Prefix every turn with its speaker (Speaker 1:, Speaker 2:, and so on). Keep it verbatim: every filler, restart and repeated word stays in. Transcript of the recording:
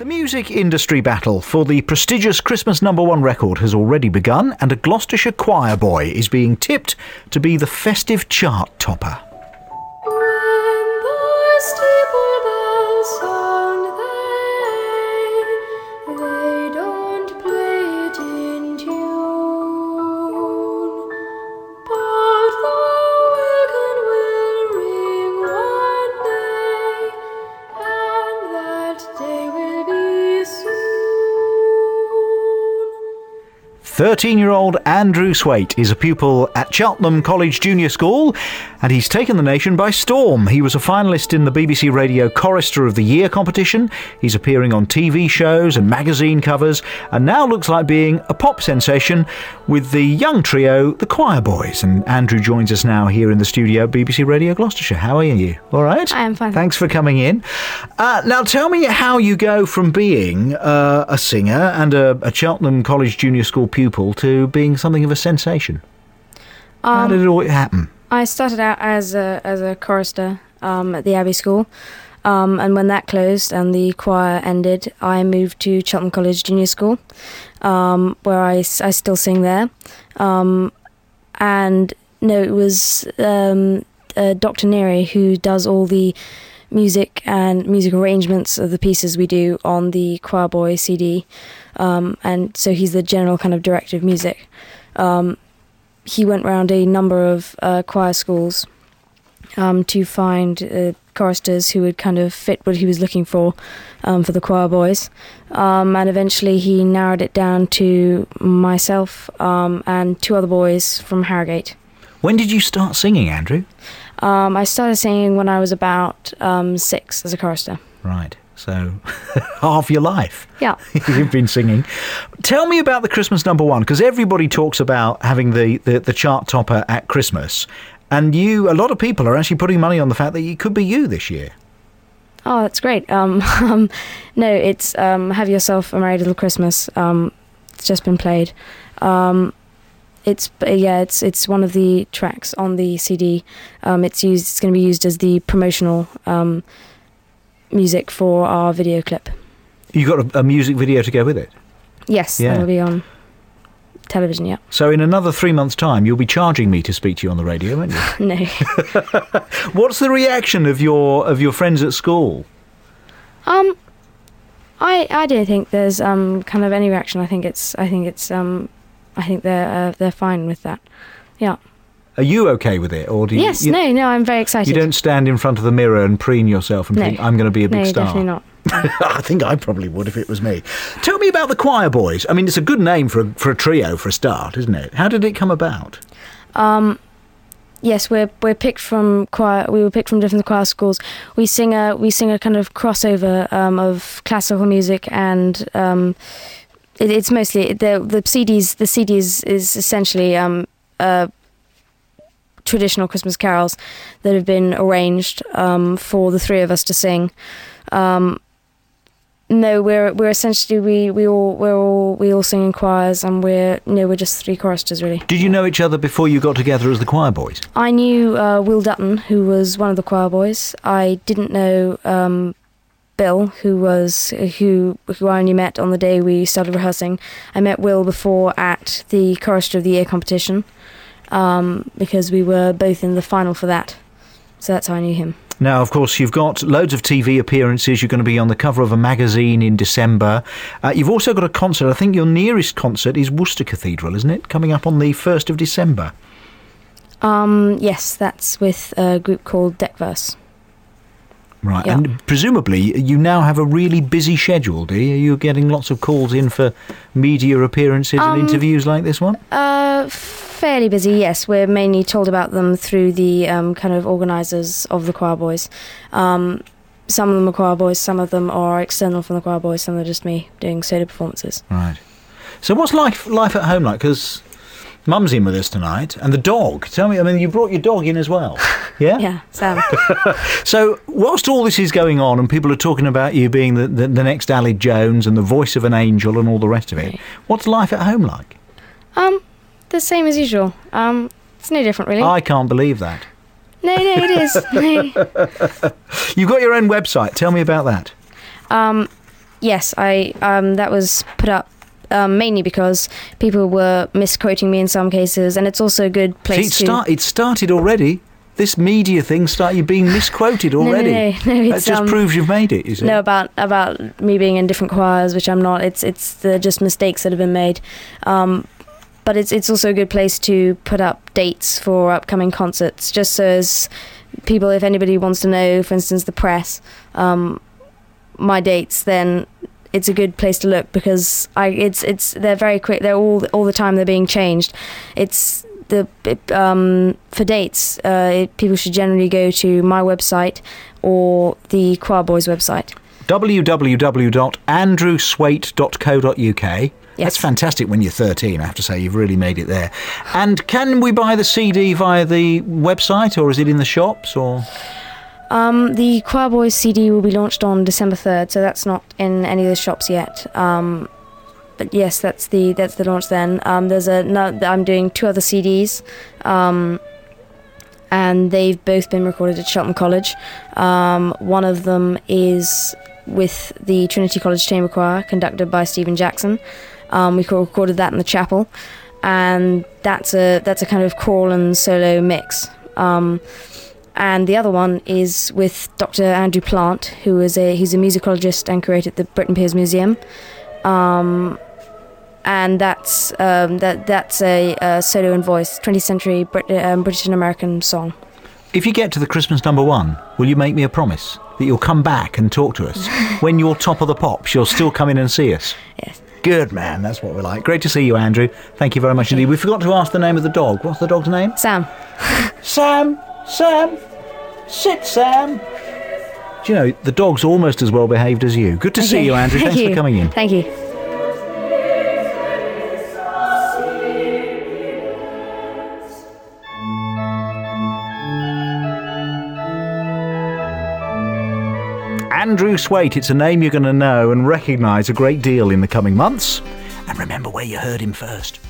Speaker 1: The music industry battle for the prestigious Christmas number one record has already begun, and a Gloucestershire choir boy is being tipped to be the festive chart topper.
Speaker 2: When the steeple bells sound, they, they don't play it in tune, but the welkin will ring one day, and that day will be soon.
Speaker 1: thirteen-year-old Andrew Swate is a pupil at Cheltenham College Junior School, and he's taken the nation by storm. He was a finalist in the B B C Radio Chorister of the Year competition. He's appearing on T V shows and magazine covers, and now looks like being a pop sensation with the young trio, the Choir Boys. And Andrew joins us now here in the studio at B B C Radio Gloucestershire. How are you? All right?
Speaker 3: I am fine.
Speaker 1: Thanks for coming in. Uh, now tell me how you go from being uh, a singer and a, a Cheltenham College Junior School pupil to being something of a sensation.
Speaker 3: Um,
Speaker 1: How did it all happen?
Speaker 3: I started out as a as a chorister um, at the Abbey School, um, and when that closed and the choir ended, I moved to Cheltenham College Junior School, um, where I, s- I still sing there. Um, and no, it was um, uh, Doctor Neary who does all the music and music arrangements of the pieces we do on the Choir Boy C D, um, and so he's the general kind of director of music. Um, he went round a number of uh, choir schools um, to find uh, choristers who would kind of fit what he was looking for um, for the choir boys, um, and eventually he narrowed it down to myself um, and two other boys from Harrogate.
Speaker 1: When did you start singing, Andrew?
Speaker 3: Um, I started singing when I was about um, six as a chorister.
Speaker 1: Right, so half your life
Speaker 3: Yeah.
Speaker 1: you've been singing. Tell me about the Christmas number one, because everybody talks about having the, the, the chart topper at Christmas, and you, a lot of people are actually putting money on the fact that it could be you this year.
Speaker 3: Oh, that's great. Um, um, no, it's um, Have Yourself a Merry Little Christmas. Um, it's just been played. Um, it's yeah, it's it's one of the tracks on the C D. Um, it's used. It's going to be used as the promotional um, music for our video clip.
Speaker 1: You got a, a music video to go with it.
Speaker 3: Yes,
Speaker 1: Yeah.
Speaker 3: that'll be on television. Yeah.
Speaker 1: So in another three months' time, you'll be charging me to speak to you on the radio, won't you?
Speaker 3: No.
Speaker 1: What's the reaction of your of your friends at school?
Speaker 3: Um, I I don't think there's um kind of any reaction. I think it's I think it's um I think they're uh, they're fine with that. Yeah.
Speaker 1: Are you okay with it, or do you?
Speaker 3: Yes.
Speaker 1: you,
Speaker 3: no. No. I'm very excited.
Speaker 1: You don't stand in front of the mirror and preen yourself and
Speaker 3: No.
Speaker 1: think, I'm going to be a big
Speaker 3: no,
Speaker 1: star.
Speaker 3: definitely not.
Speaker 1: I think I probably would if it was me. Tell me about the Choir Boys. I mean, it's a good name for a, for a trio for a start, isn't it? How did it come about?
Speaker 3: Um, yes, we're we're picked from choir. We were picked from different choir schools. We sing a we sing a kind of crossover um, of classical music and um, it, it's mostly the the C Ds. The C Ds is essentially um, uh, traditional Christmas carols that have been arranged um, for the three of us to sing. Um, No, we're we're essentially we, we all we're all we all sing in choirs, and we're no we're just three choristers really.
Speaker 1: Did you know each other before you got together as the Choir Boys?
Speaker 3: I knew uh, Will Dutton, who was one of the choir boys. I didn't know um, Bill, who was who who I only met on the day we started rehearsing. I met Will before at the Chorister of the Year competition um, because we were both in the final for that. So that's how I knew him.
Speaker 1: Now, of course, you've got loads of T V appearances. You're going to be on the cover of a magazine in December. Uh, you've also got a concert. I think your nearest concert is Worcester Cathedral, isn't it? Coming up on the first of December.
Speaker 3: Um, yes, that's with a group called Deckverse.
Speaker 1: Right,
Speaker 3: Yeah.
Speaker 1: and presumably you now have a really busy schedule, do you? You're getting lots of calls in for media appearances
Speaker 3: Um,
Speaker 1: and interviews like this one?
Speaker 3: Uh, fairly busy, yes. We're mainly told about them through the um, kind of organisers of the Choir Boys. Um, some of them are Choir Boys, some of them are external from the Choir Boys, some are just me doing solo performances.
Speaker 1: Right. So what's life life at home like? Because Mum's in with us tonight, and the dog. Tell me, I mean, you brought your dog in as well, yeah?
Speaker 3: Yeah, Sam.
Speaker 1: So whilst all this is going on and people are talking about you being the, the, the next Aled Jones and the voice of an angel and all the rest of it,
Speaker 3: Right.
Speaker 1: what's life at home like?
Speaker 3: um, the same as usual. Um, it's no different, really.
Speaker 1: I can't believe that.
Speaker 3: No, no, it is. No.
Speaker 1: You've got your own website. Tell me about that.
Speaker 3: Um, yes, I um, that was put up um, mainly because people were misquoting me in some cases, and it's also a good place
Speaker 1: See, it,
Speaker 3: to.
Speaker 1: start, it started already. This media thing started being misquoted already.
Speaker 3: No, no, no, no,
Speaker 1: that
Speaker 3: it's,
Speaker 1: just
Speaker 3: um,
Speaker 1: proves you've made it, is it?
Speaker 3: No, about about me being in different choirs, which I'm not. It's it's the just mistakes that have been made. Um, but it's it's also a good place to put up dates for upcoming concerts, just so as people, if anybody wants to know, for instance, the press, um, my dates, then it's a good place to look because I it's it's they're very quick. They're all all the time they're being changed. It's the um, for dates. Uh, it, people should generally go to my website or the Choir Boys website.
Speaker 1: w w w dot andrew swate dot co dot u k.
Speaker 3: Yes.
Speaker 1: That's fantastic when you're thirteen, I have to say. You've really made it there. And can we buy the C D via the website, or is it in the shops? Or
Speaker 3: Um, the Choir Boys C D will be launched on December third, so that's not in any of the shops yet. Um, but yes, that's the that's the launch then. Um, there's a no, I'm doing two other C Ds, um, and they've both been recorded at Cheltenham College. Um, one of them is with the Trinity College Chamber Choir, conducted by Stephen Jackson. Um, we recorded that in the chapel, and that's a that's a kind of choral and solo mix. Um, and the other one is with Doctor Andrew Plant, who is a he's a musicologist and curator at the Britton Piers Museum. Um, and that's um, that that's a, a solo and voice twentieth century Brit- um, British and American song.
Speaker 1: if you get to the Christmas number one, will you make me a promise that you'll come back and talk to us? When you're top of the pops, you'll still come in and see us?
Speaker 3: Yes.
Speaker 1: Good man, that's what we like. Great to see you, Andrew. Thank you very much indeed. We forgot to ask the name of the dog. What's the dog's name?
Speaker 3: Sam.
Speaker 1: Sam! Sam! Sit, Sam! Do you know, the dog's almost as well behaved as you. Good to see
Speaker 3: Okay.
Speaker 1: you, Andrew.
Speaker 3: Thank
Speaker 1: Thanks
Speaker 3: you.
Speaker 1: for coming in.
Speaker 3: Thank you.
Speaker 1: Andrew Swate, it's a name you're going to know and recognise a great deal in the coming months. And remember where you heard him first.